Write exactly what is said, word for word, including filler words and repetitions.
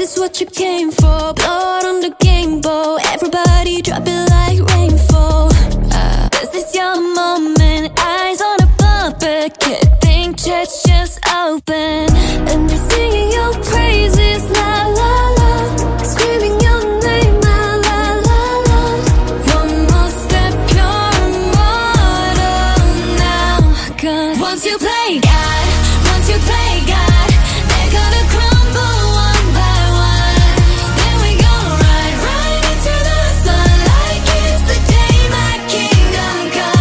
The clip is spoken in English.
is what you came for. Blood on the game bowl, everybody drop it like rainfall. uh, This is your moment, eyes on a puppet. Can't think, chest just open.